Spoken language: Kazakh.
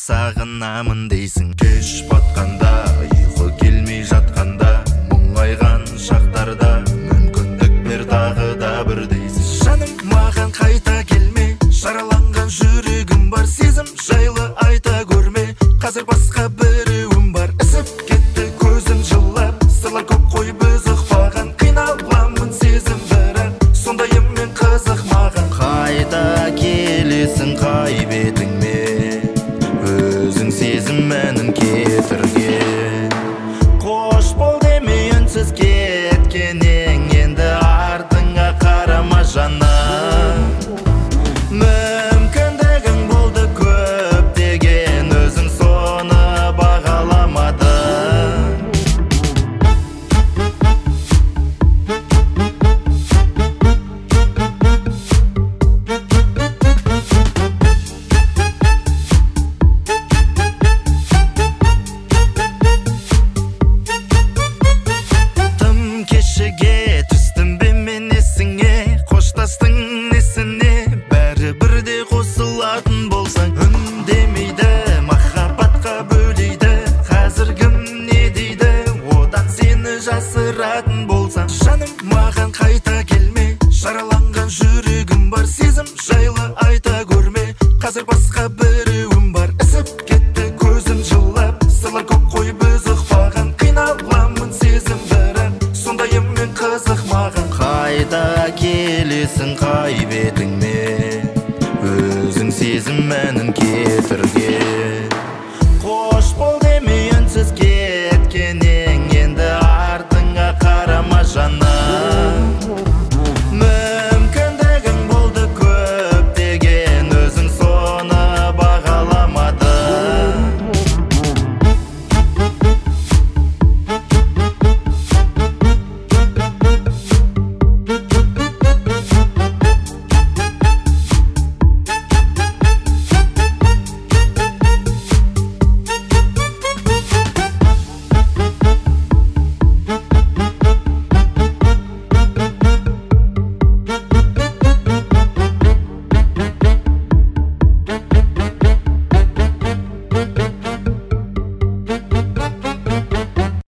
сағынамын дейсің. Кеш батқанда, ұйқы келмей жатқанда, мұңайған шақтарда мүмкіндік бер тағы да бір дейсің. Жаным, маған қайта келме, жараланған жүрегім бар, сезім жайлы айта көрме, қазір басқа біреуім бар. Ісіп кетті көзім жылап, сырлар көп қой біз ұқпаған, қиналамын сезім бірақ сондайыммен қызық маған. Қайта келесің қай бетіңмен, өзің сезім мәнін